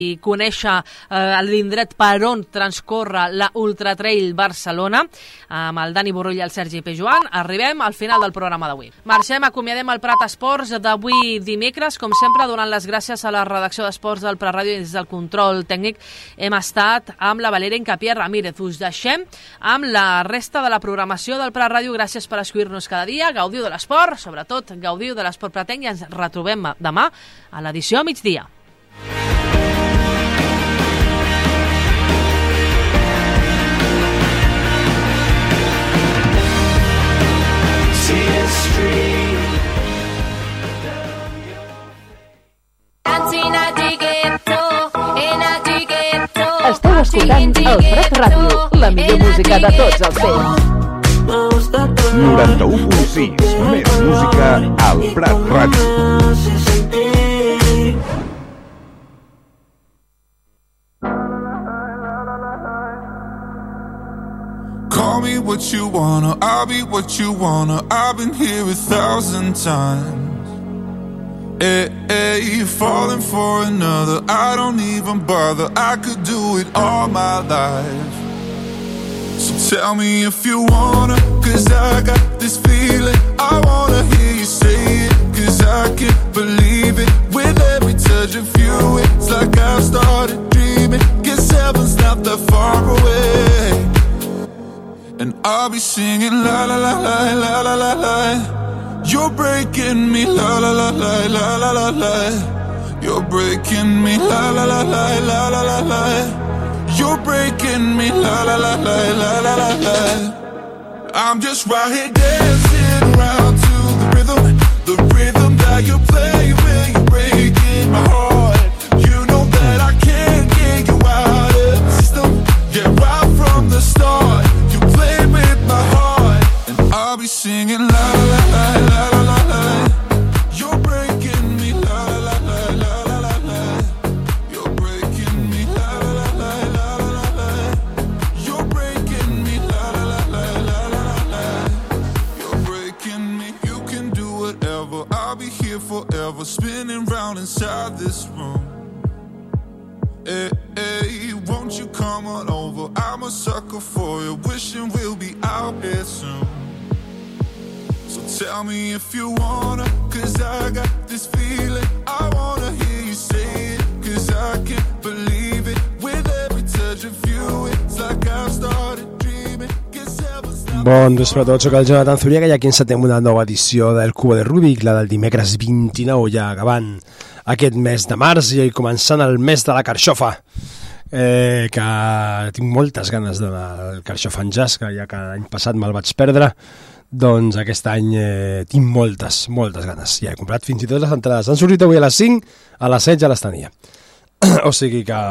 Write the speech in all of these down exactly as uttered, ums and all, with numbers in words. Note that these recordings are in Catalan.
i conèixer eh, l'indret per on transcorre la Ultra Trail Barcelona amb el Dani Borrull i el Sergi Pejuan. Arribem al final del programa d'avui. Marxem, acomiadem el Prat Esports d'avui dimecres, com sempre donant les gràcies a la redacció d'Esports del Prat Ràdio i des del control tècnic hem estat amb la Valeria Incapié Ramírez. Us deixem amb la resta de la programació del Prat Ràdio. Gràcies per escollir-nos cada dia, gaudiu de l'esport, sobretot gaudiu de l'esport pratenc i ens retrobem demà a l'edició a migdia. Esteu escoltant el Prat Ràdio, la millor música de tots els temps. noranta-u punt sis, més música al Prat Ràdio. Call me what you wanna, I'll be what you wanna. I've been here a thousand times. Hey, hey, you're falling for another, I don't even bother. I could do it all my life. So tell me if you wanna, cause I got this feeling. I wanna hear you say it, cause I can't believe it. With every touch of you, it's like I've started dreaming. Guess heaven's not that far away. And I'll be singing la la la la la la la la. You're breaking me la la la la la la la la. You're breaking me la la la la la la la la. You're breaking me la la la la la la la la. I'm just right here dancing around to the rhythm, the rhythm that you play when you're breaking my heart. You know that I can't get you out of the system. Yeah, right from the start. My heart, and I'll be singing la la la la la la la. You're breaking me la la la la la la la. You're breaking me la la la la la la la. You're breaking me la la la la la la la. You're breaking me. You can do whatever. I'll be here forever, spinning round inside this room. Hey, hey, won't you come on over? I'm a sucker for you, wishing we'll be out here soon. So tell me if you wanna, cause I got this feeling. I wanna hear you say it, cause I can't believe it. With every touch of you, it's like I've started dreaming. Bon vespre a tots, soc el Jonathan Zuriaga i aquí encetem una nova edició del Cubo de Rubik, la del dimecres vint-i-nou, ja acabant aquest mes de març i començant el mes de la carxofa, eh, que tinc moltes ganes d'anar al Carxofa en Jazz, que ja que l'any passat me'l vaig perdre, doncs aquest any eh, tinc moltes, moltes ganes. Ja he comprat fins i tot les entrades. Han sortit avui a les cinc, a les set ja les tenia. O sigui que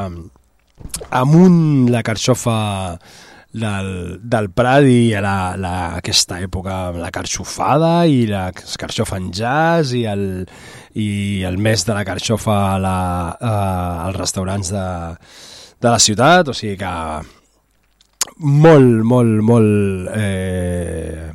amunt la carxofa del, del Prat i a la, la, aquesta època la carxofada i la carxofa en jazz i el, i el mes de la carxofa a la, a, als restaurants de, de la ciutat, o sigui que molt, molt, molt eh,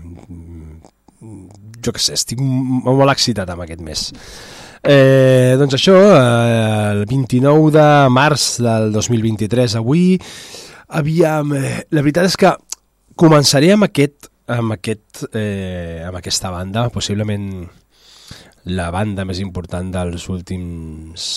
jo què sé, estic molt excitat amb aquest mes. Eh, doncs això, eh, el vint-i-nou de març del dos mil vint-i-tres, avui aviam, eh, la veritat és que començaré amb aquest, amb aquest, eh, amb aquesta banda, possiblement la banda més important dels últims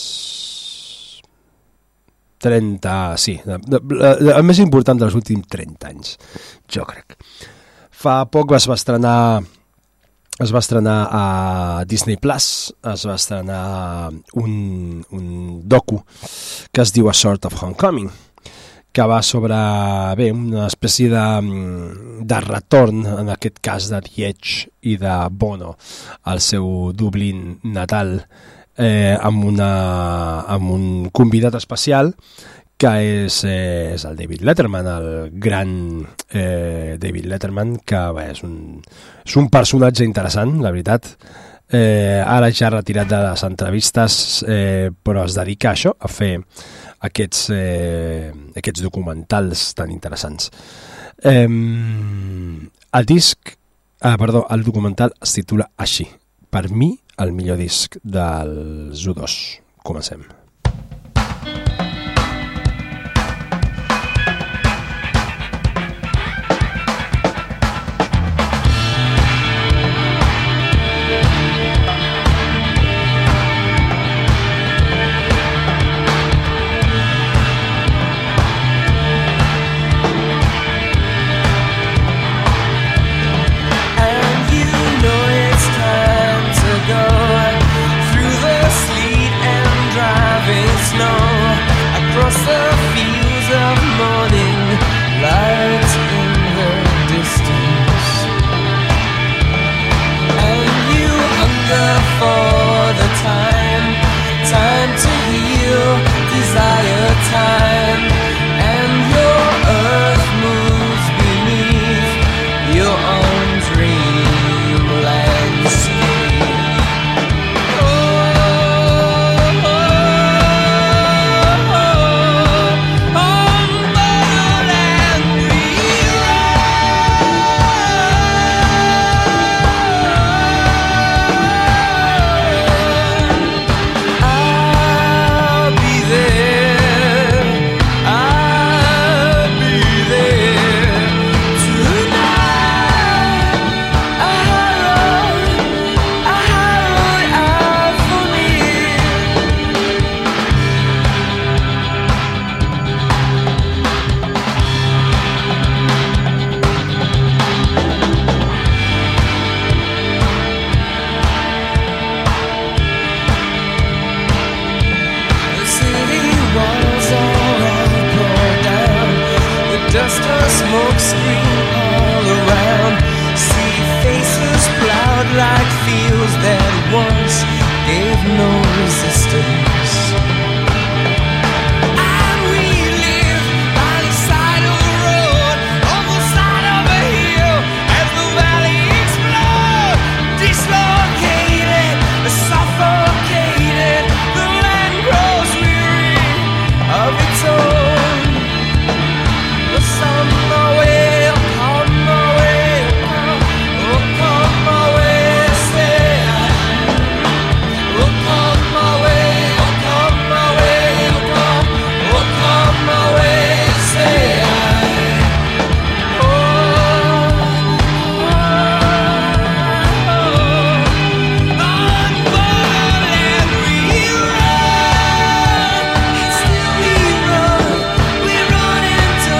trenta, sí, la, la, la més important dels últims trenta anys, jo crec. Fa poc es va estrenar es va estrenar a Disney Plus, es va estrenar un, un docu que es diu A Sort of Homecoming, que va sobre, bé, una espècie de, de retorn, en aquest cas de The Edge i de Bono, al seu Dublín natal, eh, amb, una, amb un convidat especial, que és, eh, és el David Letterman, el gran eh, David Letterman, que bé, és, un, és un personatge interessant, la veritat. Eh, ara ja retirat de les entrevistes, eh, però es dedica a això, a fer aquests, eh, aquests documentals tan interessants. Eh, el disc, ah, perdó, el documental es titula així. Per mi, el millor disc dels U dos. Comencem. smoke screen all around. See faces plowed like fields that once gave no resistance. I relive by the side of the road, on the side of a hill, as the valley explodes, dislocated, suffocated. The land grows weary of its own. On my way, on my way, oh, on my way, say oh, on my way, oh, on my way, oh, on my way, say oh, on borderland we run, still we run, we run into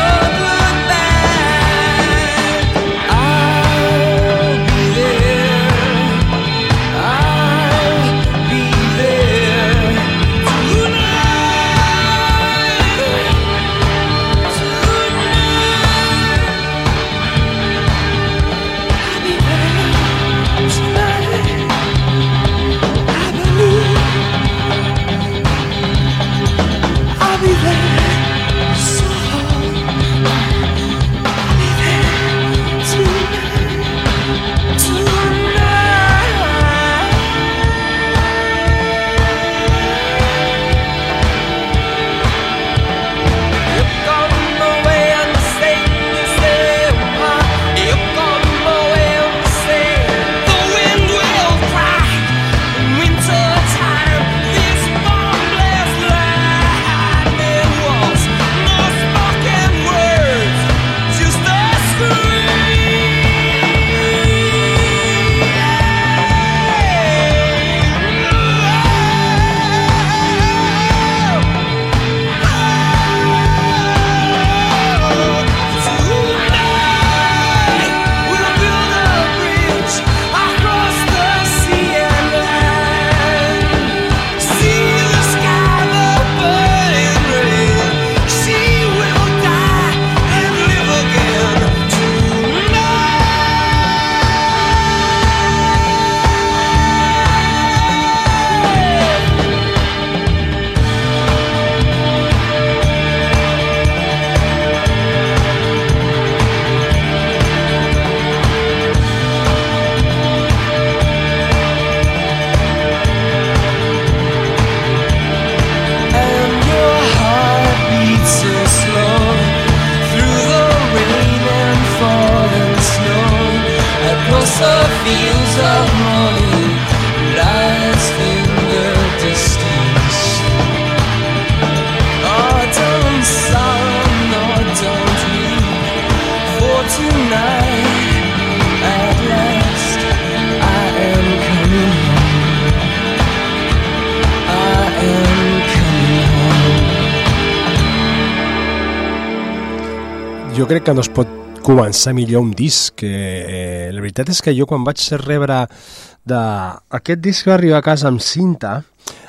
jo crec que no es pot començar millor un disc. Que, eh, la veritat és que jo quan vaig rebre de... aquest disc va arribar a casa amb cinta,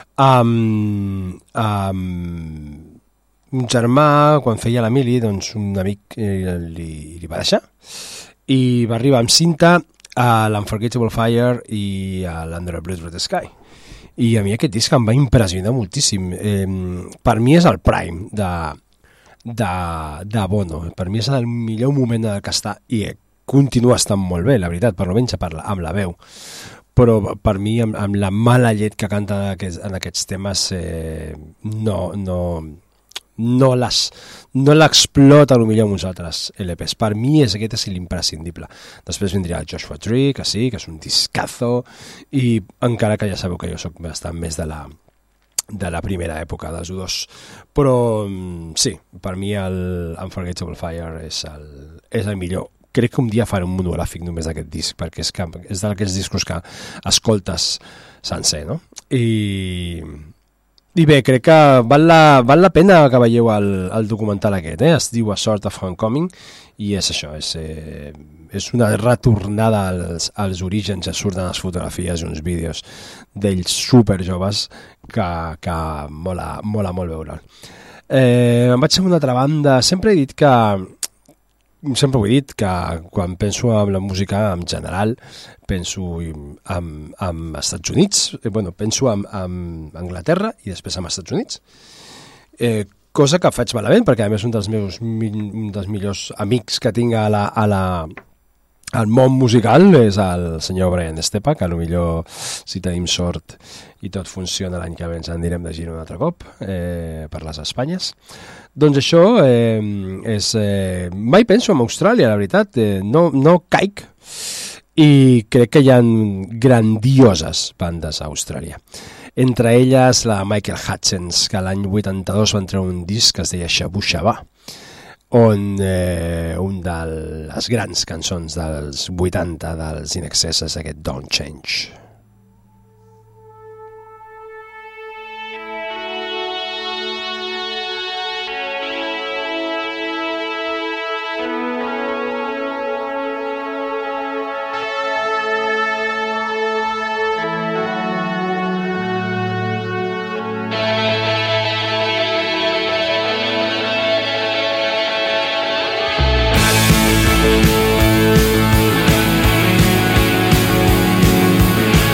amb, amb un germà, quan feia la mili, doncs un amic eh, li, li va deixar, i va arribar amb cinta a l'Unforgettable Fire i a l'Under a Blood Red Sky. I a mi aquest disc em va impressionar moltíssim. Eh, per mi és el prime de, de, de Bono. Per mi és el millor moment en el que està, i continua estant molt bé, la veritat, per almenys per la, amb la veu. Però per mi, amb, amb la mala llet que canta en aquests, en aquests temes, eh, no, no, no les no l'explota potser amb uns altres L Ps. Per mi és, aquest és l'imprescindible. Després vindria el Joshua Tree, que sí, que és un discazo, i encara que ja sabeu que jo soc bastant més de la, de la primera època dels U dos. Però sí, per mi el Unforgettable Fire és el, és el millor. Crec que un dia faré un monogràfic només d'aquest disc, perquè és, que, és d'aquests discos que escoltes sencer, no? I... I bé, crec que val la, val la pena que veieu el, el documental aquest, eh? Es diu A Sort of Homecoming, i és això, és, eh, és una retornada als, als orígens, ja surten les fotografies i uns vídeos d'ells superjoves que, que mola, mola molt veure'l. Eh, em vaig a una altra banda, sempre he dit que, sempre ho he dit, que quan penso en la música en general, penso en, en Estats Units, eh, bueno, penso en, en Anglaterra i després en Estats Units. Eh, cosa que faig malament, perquè a més un dels meus un dels millors amics que tinc a la, a la, al món musical és el senyor Brian Estepa, que potser si tenim sort i tot funciona l'any que ve ens en direm de gira un altre cop eh, per les Espanyes. Doncs això eh, és... Eh, mai penso en Austràlia, la veritat, eh, no, no caic, i crec que hi ha grandioses bandes a Austràlia. Entre elles la Michael Hutchence, que l'any vuitanta-dos van treure un disc que es deia Shabu Shaba, on eh, un de les grans cançons dels vuitanta dels In Excess és aquest Don't Change. Thank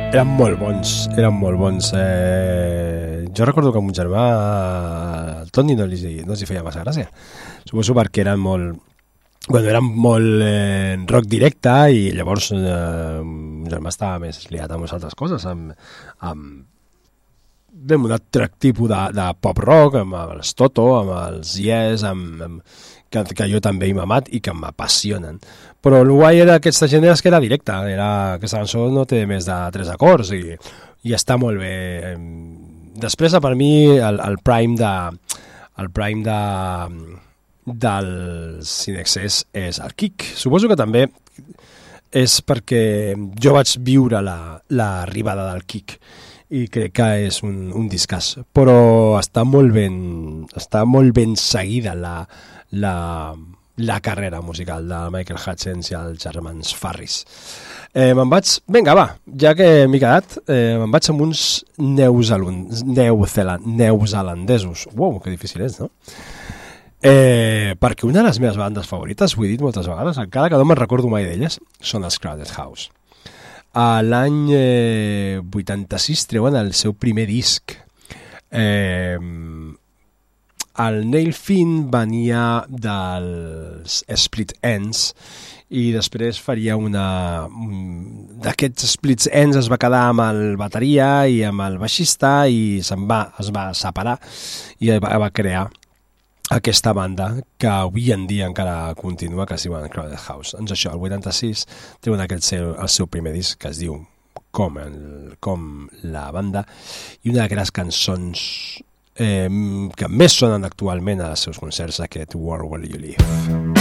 eren molt bons, eren molt bons. Eh, jo recordo que a mon germà, el Toni, no li, no li feia massa gràcia. Suposo perquè eren molt... Bueno, eren molt eh, rock directe i llavors eh, mon germà estava més liat amb altres coses, amb, amb amb un altre tipus de, de pop-rock, amb els Toto, amb els Yes, amb, amb, que, que jo també he mamat i que m'apassionen. Però el guai d'aquesta gent és que era directa, era, aquesta cançó no té més de tres acords i, i està molt bé. Després, per mi, el, el prime de... El prime de del Cinexcess és el Kick. Suposo que també és perquè jo vaig viure l'arribada la, del Kick i crec que és un, un discàs, però està molt ben està molt ben seguida la, la, la carrera musical de Michael Hutchence i els germans Farris. Eh, me'n vaig, vinga va, ja que m'he quedat, eh, me'n vaig amb uns neozelandesos. Uau, que difícil és, no? Eh, perquè una de les meves bandes favorites, ho he dit moltes vegades, encara que no me'n recordo mai d'elles, són els Crowded House. A l'any eh, vuitanta-sis treuen el seu primer disc. Eh, el Neil Finn venia dels Split Enz i després faria una... D'aquests Split Enz es va quedar amb el bateria i amb el baixista i se'n va, es va separar i va, va crear aquesta banda que avui en dia encara continua, que es diuen Crowded House. Doncs això, el vuitanta-sis treuen aquest seu, el seu primer disc que es diu com, el, com la banda i una de les cançons eh, que més sonen actualment als seus concerts, aquest World Where You Live.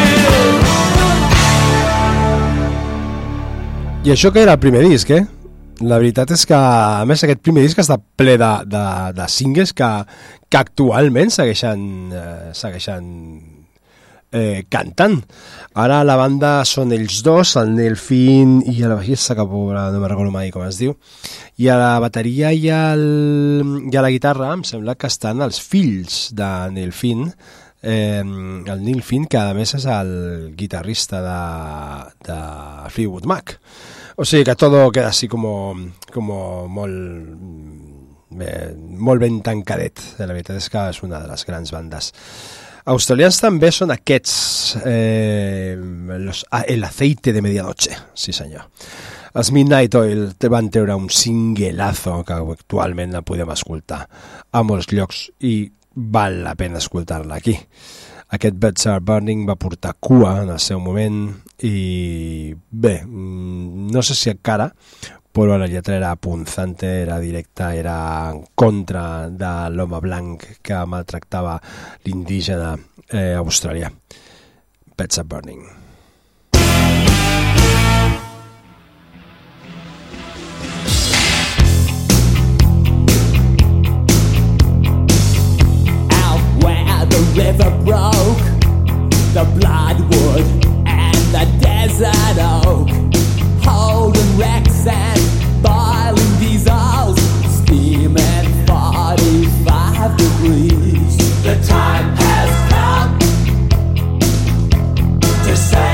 I això que era el primer disc, eh? La veritat és que, a més, aquest primer disc està ple de, de, de singles que, que actualment segueixen, eh, segueixen eh, cantant. Ara la banda són ells dos, el Neil Finn i el baixista, que pobre, no me'n recordo mai com es diu, i a la bateria i, el, i a la guitarra em sembla que estan els fills de Neil Finn, eh, el Neil Finn, que a més és el guitarrista de, de Fleetwood Mac. O sigui que todo queda así como, como molt, eh, molt ben tancadet. La veritat és que és una de les grans bandes. Australians també són aquests, eh, los, el aceite de medianoche, sí senyor. Els Midnight Oil van treure un singlazo que actualment la podem escoltar a molts llocs i val la pena escoltar-la aquí. Aquest Birds Are Burning va portar cua en el seu moment i bé, no sé si encara, però la lletra era punzante, era directa, era en contra de l'home blanc que maltractava l'indígena eh, australià. Birds Are Burning. The river broke, the bloodwood and the desert oak, holding wrecks and boiling diesels, steaming forty-five degrees. The time has come to say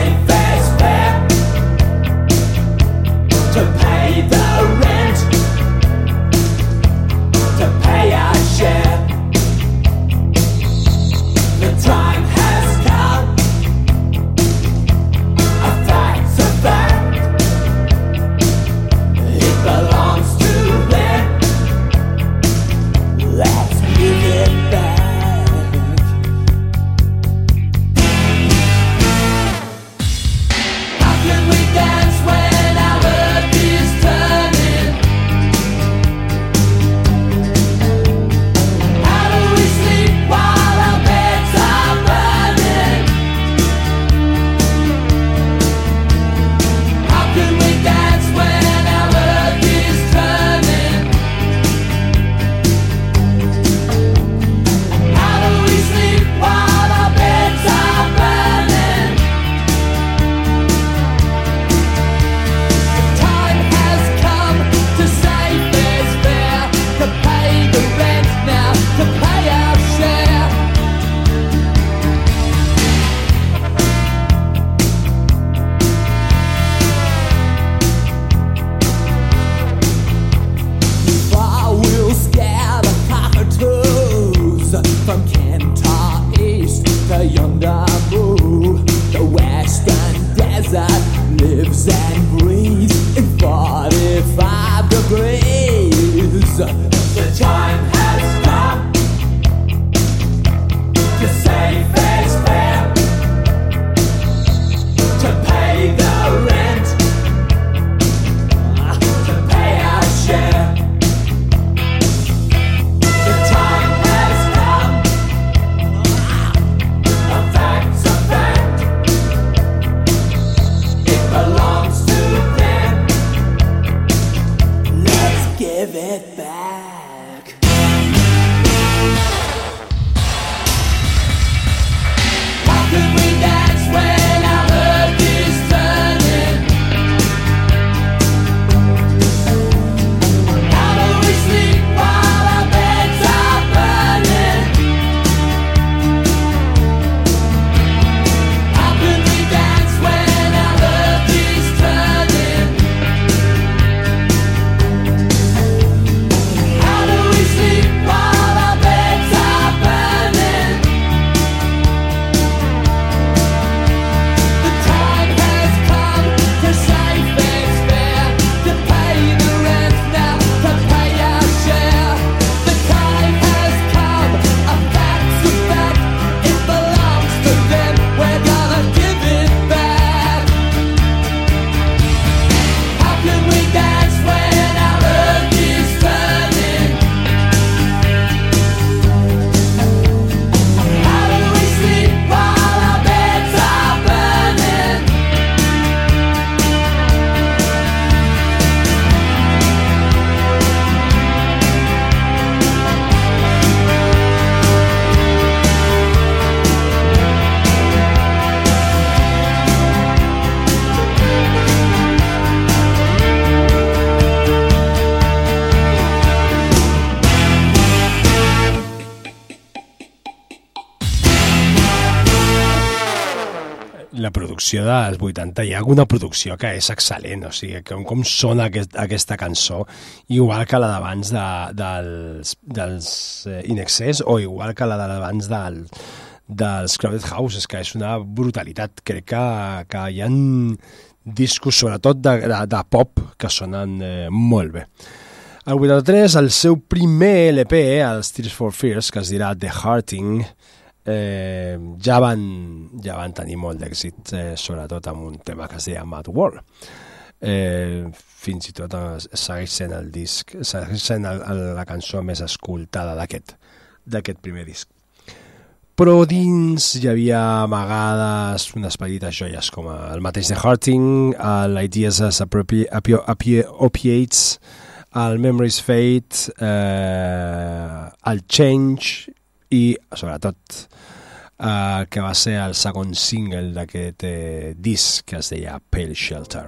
la producció dels vuitanta, hi ha alguna producció que és excel·lent, o sigui, com, com sona aquest, aquesta cançó, igual que la d'abans de, dels, dels eh, In Excess, o igual que la d'abans del, dels Crowded House, és que és una brutalitat. Crec que, que hi ha discos, sobretot de, de, de pop, que sonen eh, molt bé. El vuitanta-tres, el seu primer L P, els Tears for Fears, que es dirà The Hearting, eh, ja, van, ja van tenir molt d'èxit, eh, sobretot amb un tema que es deia Mad World. Eh, fins i tot eh, segueix sent el disc, segueix sent el, el, la cançó més escoltada d'aquest d'aquest primer disc. Però dins hi havia amagades unes petites joies com el mateix The Hearting, l'Ideas as Appropi- Apio- Apio- Opiates, el Memories Fade, eh, el Change i, sobretot, eh, que va ser el segon single d'aquest eh, disc que es deia Pale Shelter.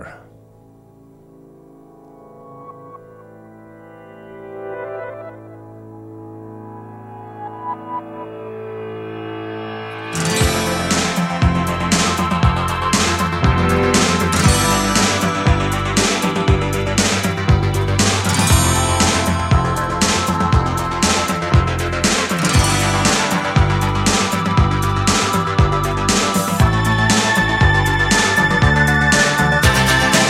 Thank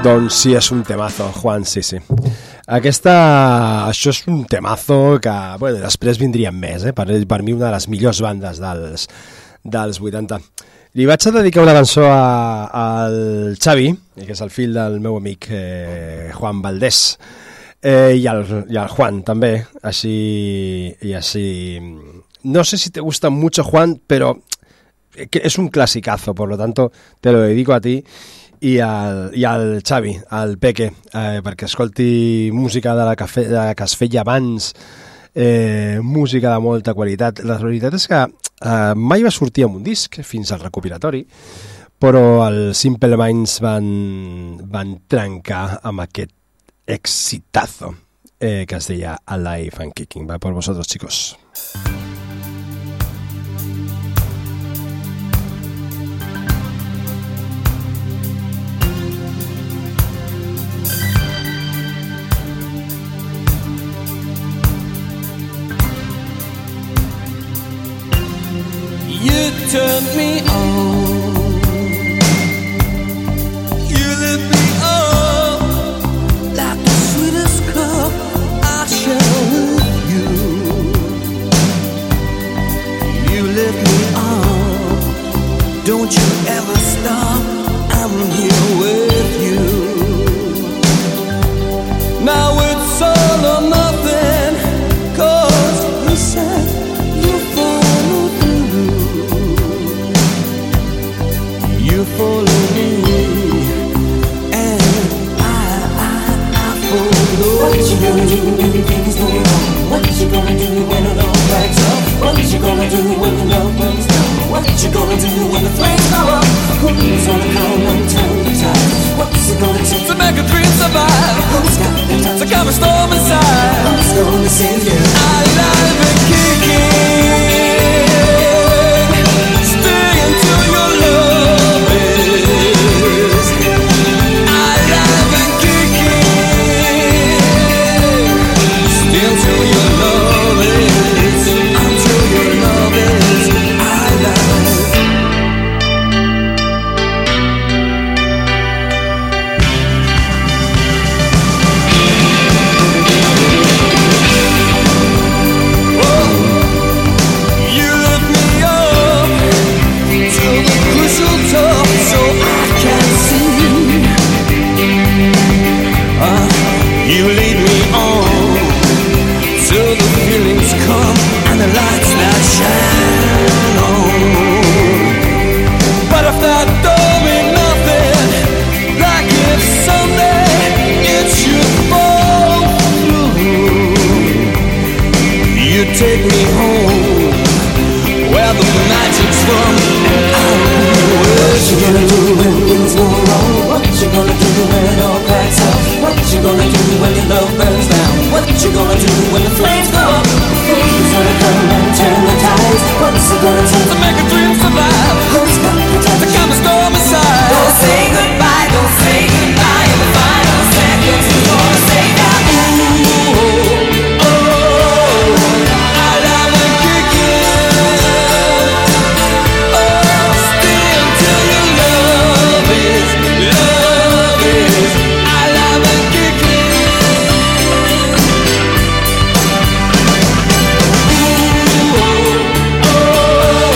Doncs sí, és un temazo, Juan, sí, sí. Aquesta, això és un temazo que, bueno, després vindrien més, eh? Per, per mi una de les millors bandes dels, dels vuitanta. Li vaig a dedicar una cançó a, al Xavi, que és el fill del meu amic eh, Juan Valdés, eh, i, al, i al Juan també, així, i així... No sé si te gusta mucho, Juan, pero que es un clasicazo, por lo tanto te lo dedico a ti i al, i al Xavi, al Peque, eh, perquè escolti música de la, que, de la que es feia abans, eh, música de molta qualitat. La veritat és que eh, mai va sortir amb un disc fins al recopilatori, però els Simple Minds van, van trencar amb aquest exitazo eh, que es deia Alive and Kicking. Va por vosotros, chicos. You turned me on. You lit me up like the sweetest cup I share with you. You lit me up. Don't you ever stop. I'm here with you. Now it's all or nothing, 'cause you said you follow through. You follow me, and I, I, I follow. What you gonna do when things go wrong? What you gonna do when it all backs up? What you gonna do when the love burns down? What you gonna do when the flames go up? Who's gonna come and turn the tide? What's it gonna take to make a dream survive? Who's got the time to calm a storm inside? Who's gonna save you? Alive and kicking. Stay until your love is alive and kicking. Stay until your love is, until your love is alive. You lift me up to the crystal top so I can see. Uh, you lead me on till the feelings come and the lights that shine on. But if that don't mean nothing, like if someday it should fall through, you take me home where the magic's from, and I'll be with you. What you gonna do when things go wrong? What you gonna do when it all cracks up? What you gonna do when your love burns down? What you gonna do when the flames go up? Who's gonna come and turn the tides? What's it gonna take to make a dream survive? Who's got the time to calm a storm inside? Don't say goodbye, don't say goodbye in the final seconds before I say that. Ooh, oh, alive and kicking. Oh, stay until your love is, love is alive and kicking. Ooh, oh,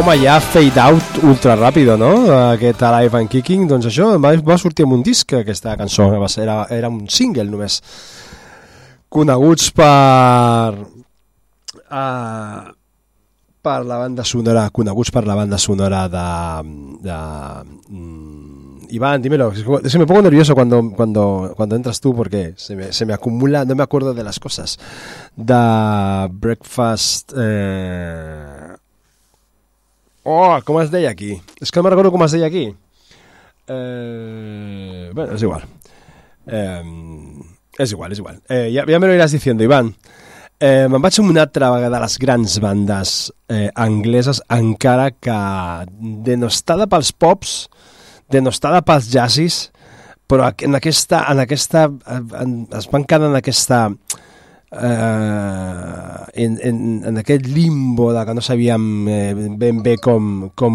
Home, ja fade out ultra ràpido, no? Aquest Alive and Kicking, doncs això va, va sortir amb un disc, aquesta cançó, era, era un single només. Coneguts per... Uh, per la banda sonora, coneguts per la banda sonora de... de um, Iván, dímelo, es que me pongo nervioso cuando, cuando, cuando entras tú porque se me, se me acumula, no me acuerdo de las cosas. De Breakfast... Eh... Oh, com es deia aquí? És que no me recordo com es deia aquí. Eh... Bueno, és igual. Eh... És igual, és igual. Eh, ja, ja me lo iràs diciendo, Iván. Eh, me'n vaig amb una altra vegada a les grans bandes eh, angleses, encara que denostada pels pops, denostada pels jazzis, però en aquesta, en aquesta en, es van quedar en aquesta eh, en, en, en aquest limbo de que no sabíem eh, ben bé com, com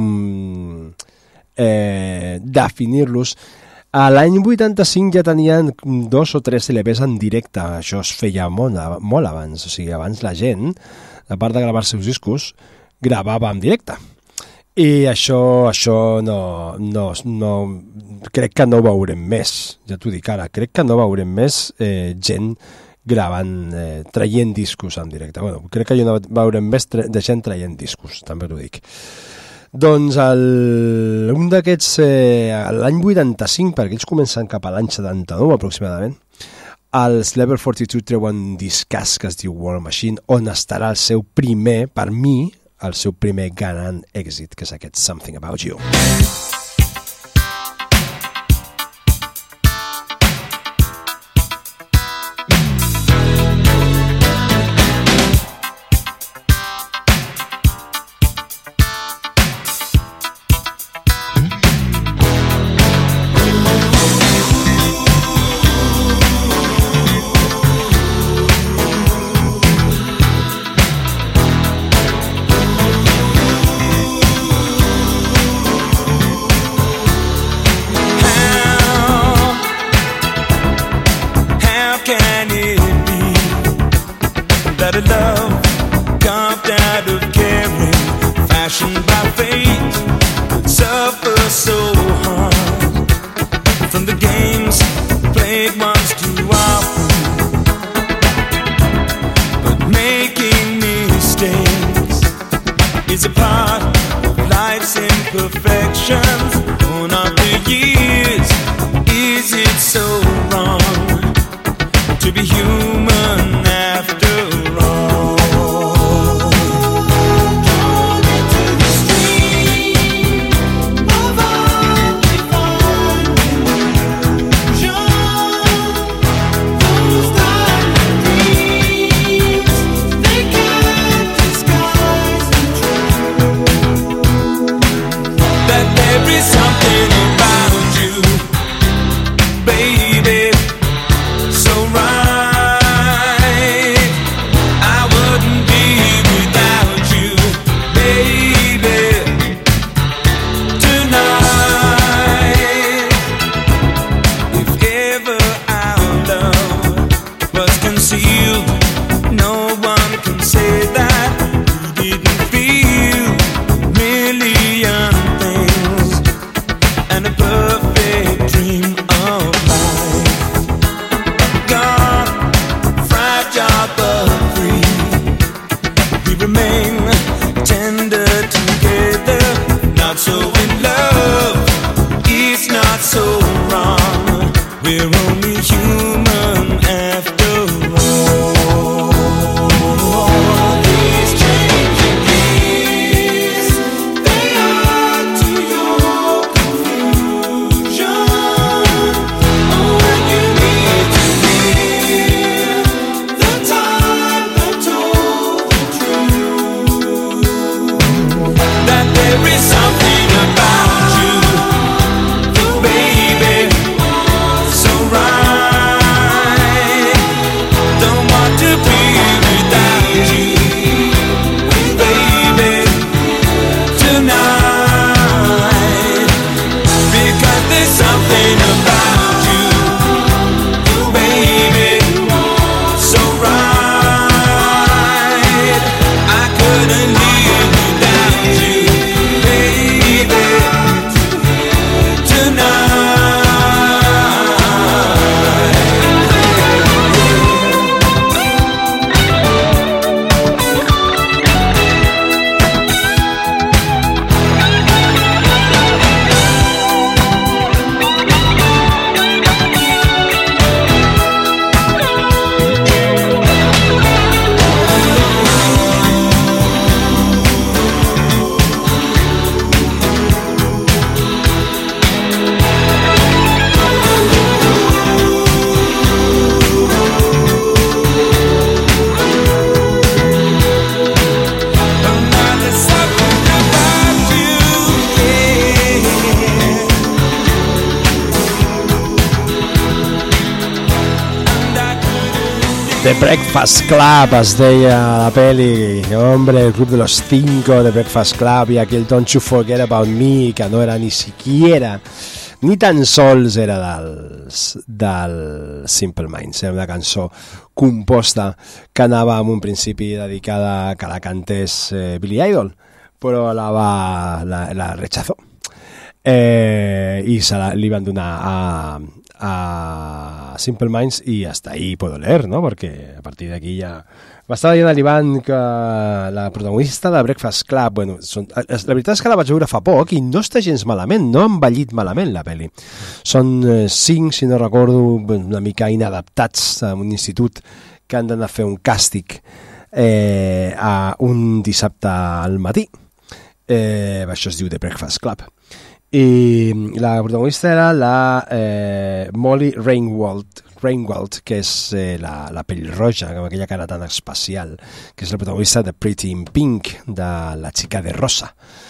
eh, definir-los. A l'any vuitanta-cinc ja tenien dos o tres L Pes en directe. Això es feia molt, molt abans. O sigui, abans la gent, a part de gravar els seus discos, gravava en directe. I això, això no, no, no... Crec que no veurem més. Ja t'ho dic ara. Crec que no veurem més eh, gent gravant, eh, traient discos en directe. Bueno, crec que jo no veurem més de gent traient discos, també t'ho dic. Doncs el, un d'aquests, eh, l'any vuitanta-cinc, perquè ells comencen cap a l'any setanta-nou aproximadament, els Level quaranta-dos treuen un discàs que es diu War Machine, on estarà el seu primer, per mi, el seu primer gran èxit, que és aquest Something About You. Something about you, baby, so right. The Breakfast Club es deia la peli, hombre, el club de los cinco, The Breakfast Club, i aquell Don't You Forget About Me, que no era ni siquiera, ni tan sols era dels, del Simple Minds, era una cançó composta que anava en un principi dedicada a que la cantés eh, Billy Idol, però la va, la, la rechazó. Eh, i se la, li van donar a, a Simple Minds i hasta ahí puedo leer, ¿no? Porque a partir d'aquí ja... M'estava dient a l'Ivan que la protagonista de Breakfast Club, bueno, són, la veritat és que la vaig veure fa poc i no està gens malament, no ha envellit malament la pel·li. Són eh, cinc, si no recordo, una mica inadaptats a un institut que han d'anar a fer un càstig eh, a un dissabte al matí. Eh, això es diu The Breakfast Club. I la protagonista era la eh, Molly Ringwald, Ringwald, que és eh, la, la pell roja, amb aquella cara tan espacial, que és la protagonista de Pretty in Pink, de La xica de rosa.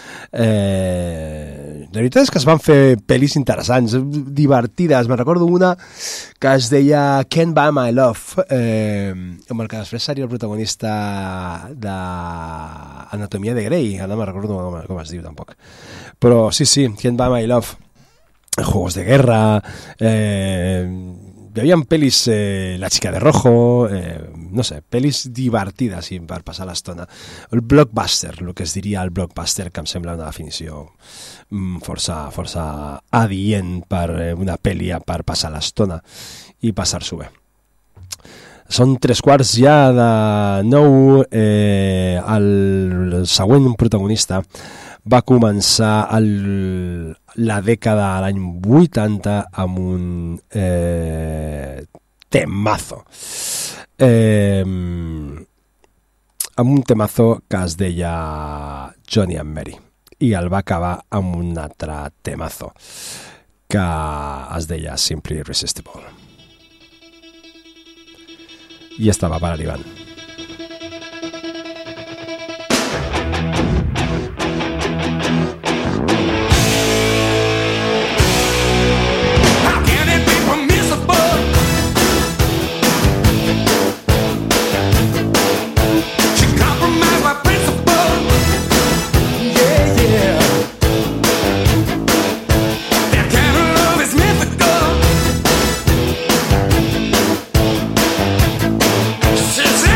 Eh, la veritat és que es van fer pel·lis interessants, divertides. Me recordo una que es deia Can't Buy My Love, eh, amb el que després seria el protagonista d'Anatomia de Grey, ara no me recordo com, com es diu tampoc, però sí, sí, Can't Buy My Love, Juegos de Guerra, eh, hi havia pel·lis, eh, La xica de rojo, eh, no sé, pel·lis divertides sí, per passar l'estona. El blockbuster, el que es diria el blockbuster, que em sembla una definició mm, força, força adient per eh, una pel·li per passar l'estona i passar-s'ho bé. Són tres quarts ja de nou, eh, el següent protagonista va començar el, la dècada de l'any vuitanta amb un eh, temazo. Eh, amb un temazo que es deia Johnny and Mary i el va acabar amb un altre temazo que es deia Simply Irresistible. I estava per arribant. Says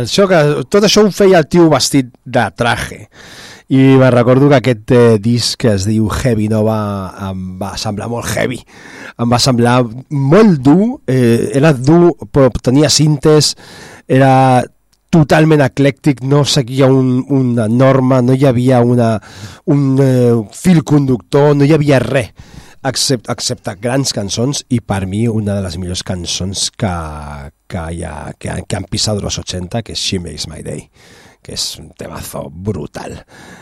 això que, tot això ho feia el tio vestit de traje. I me recordo que aquest eh, disc que es diu Heavy Nova em va semblar molt heavy, em va semblar molt dur, eh, era dur però tenia cintes, era totalment eclèctic, no seguia un, una norma, no hi havia una, un eh, fil conductor, no hi havia res excepte, excepte grans cançons, i per mi una de les millors cançons que, que, hi ha, que, que han pisat los ochenta, que és She Makes My Day, que és un temazo brutal.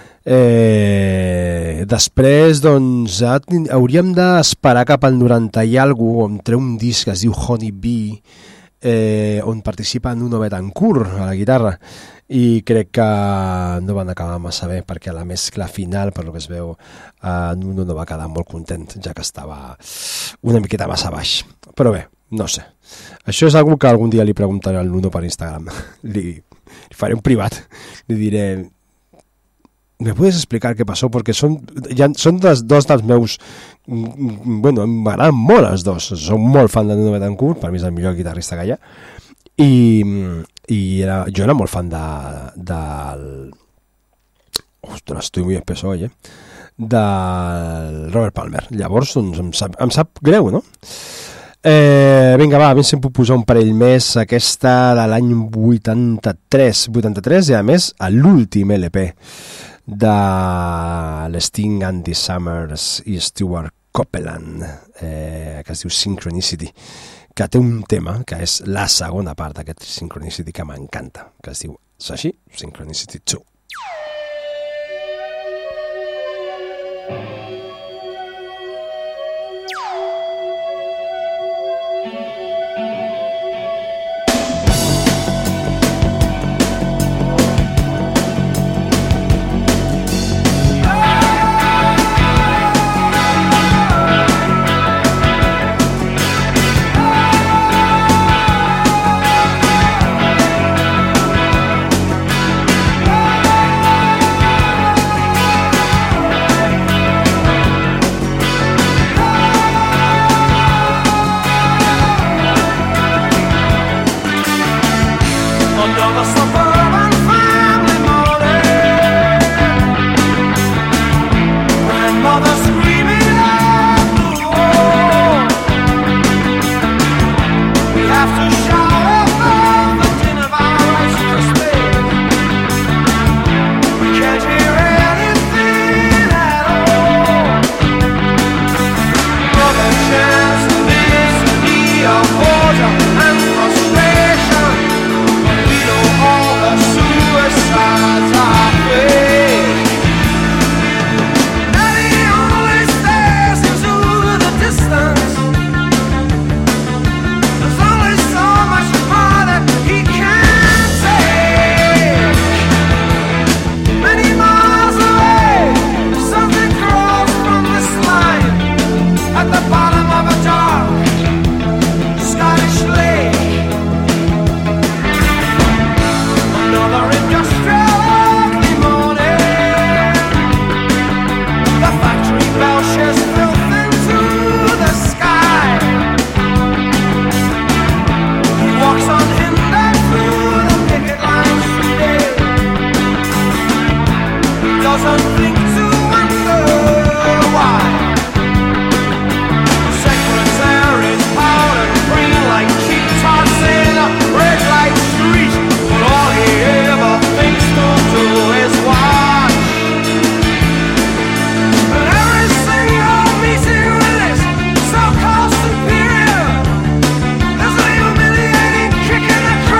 Eh, després, doncs, hauríem d'esperar cap al noranta i alguna cosa, on treu un disc que es diu Honey Bee, eh, on participa Nuno Betancourt a la guitarra, i crec que no van acabar massa bé, perquè a la mescla final, per lo que es veu, eh, Nuno no va quedar molt content, ja que estava una miqueta massa baix. Però bé, no sé. Això és algo que algun dia li preguntaré al Nuno per Instagram. Li, li faré un privat. Li diré... ¿Me puedes explicar qué pasó? Porque son, ja, són dos, dos dels meus... Bueno, m'agraden molt els dos. Soc molt fan de Nuno Betancourt, per mi és el millor guitarrista que hi ha. I, i era, jo era molt fan de, del... Ostres, estoy muy espeso hoy, eh? Del Robert Palmer. Llavors, doncs, em sap, em sap greu, no? Eh, vinga, va, a mi se'm puc posar un parell més, aquesta de l'any vuitanta-tres, vuitanta-tres, i a més, a l'últim L P de l'Sting, Andy Summers i Stuart Copeland, eh, que es diu Synchronicity, que té un tema que és la segona part d'aquest Synchronicity que m'encanta, que es diu així, Synchronicity dos.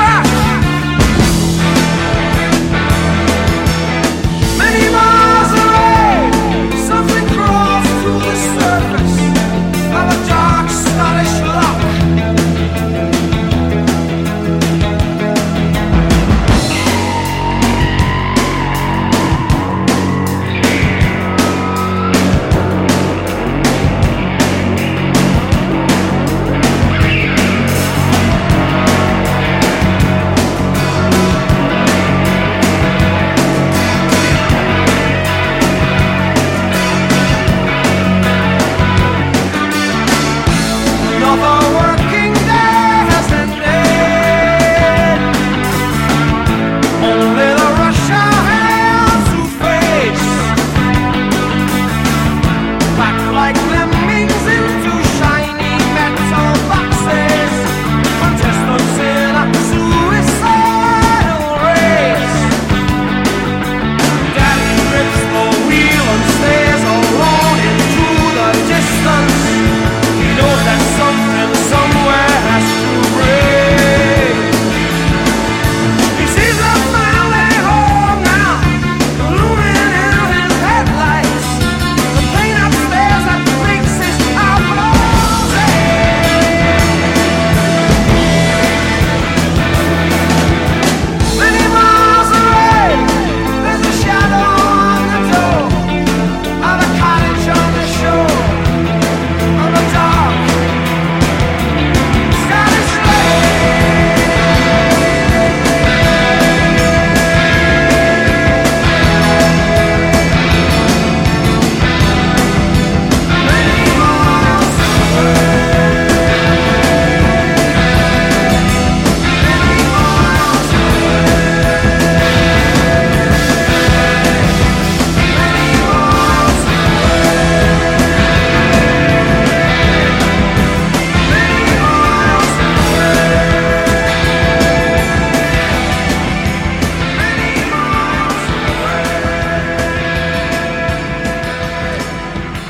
Many miles away.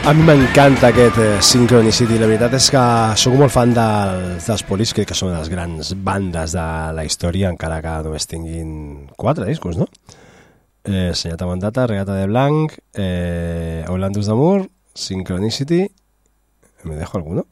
A mi m'encanta aquest eh, Synchronicity. La veritat és que sóc molt fan del, dels Police, crec que són de les grans bandes de la història, encara que només tinguin quatre discos, no? Eh, Senyata Mandata, Regata de Blanc, eh, Orlando's d'Amour, Synchronicity... Me dejo alguno?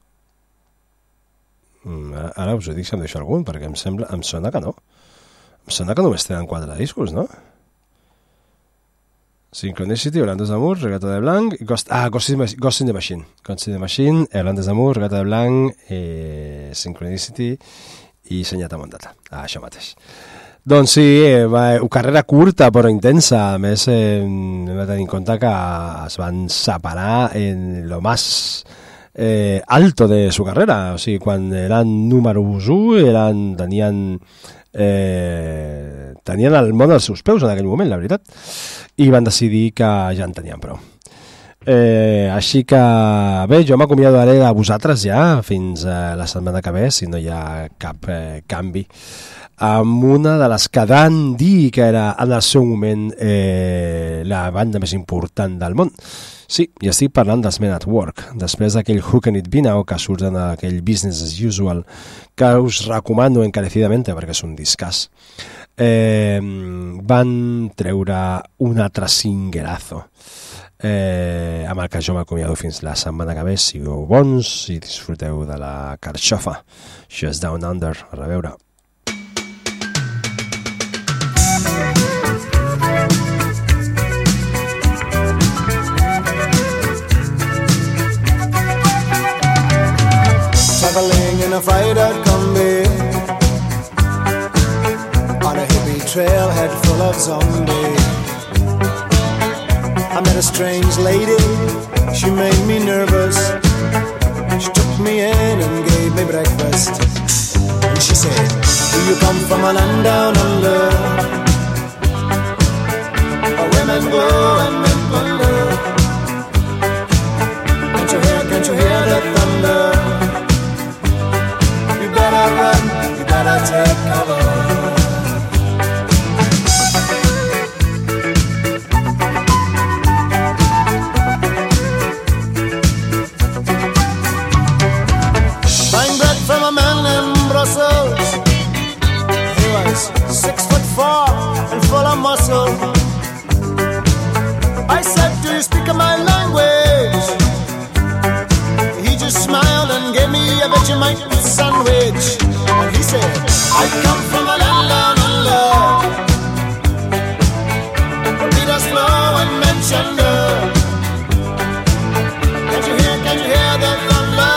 Mm, ara, ara us ho dic si em deixo algun, perquè em sembla, em sona que no. Em sona que només tenen quatre discos, no? Synchronicity, Orlando's d'Amour, Regata de Blanc, i Ghost, ah, Ghost in, Ghost in the Machine. Ghost in the Machine, Orlando's d'Amour, Regata de Blanc, eh, Synchronicity i Senyata Mandata. Ah, això mateix. Doncs sí, eh, va, una carrera curta però intensa. A més, eh, hem de tenir en compte que es van separar en lo más eh, alto de su carrera. O sigui, quan eren números u, eren, tenien... Eh, tenien el món als seus peus en aquell moment, la veritat, i van decidir que ja en tenien prou. Eh, així que bé, jo m'acomiadaré de vosaltres ja fins a la setmana que ve, si no hi ha cap eh, canvi, amb una de les que van dir que era en el seu moment eh, la banda més important del món. Sí, i estic parlant dels Men at Work, després d'aquell Who Can It Be Now que surten d'aquell Business as Usual, que us recomano encarecidament perquè és un discàs. Eh, van treure un altre singelazo, eh, amb el que jo m'acomiado fins la setmana que ve. Sigueu bons i disfruteu de la carxofa. Això és Down Under. A reveure. Traveling in a fried-out combi on a hippie trailhead full of zombies. I met a strange lady, she made me nervous. She took me in and gave me breakfast. And she said, do you come from a land down under, where women go and men wonder? Can't you hear, can't you hear the thunder? You better run, you better take cover. Buying bread from a man in Brussels. He was six foot four and full of muscle. I said, do you speak my language? He just smiled and gave me a Vegemite sandwich. And he said, I come from a land down under, where Peter's flow and Manchester. Can't you hear, can't you hear the thunder?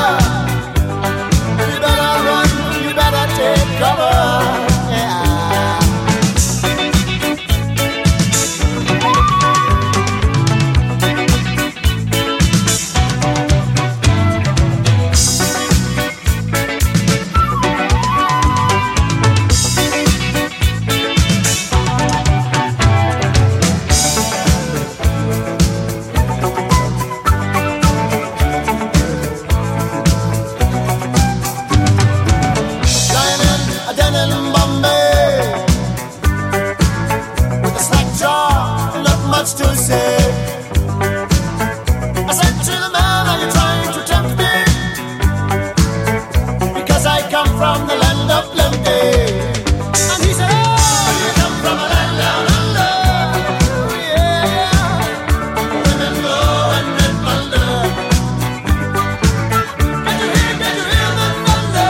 You better run, you better take cover. To say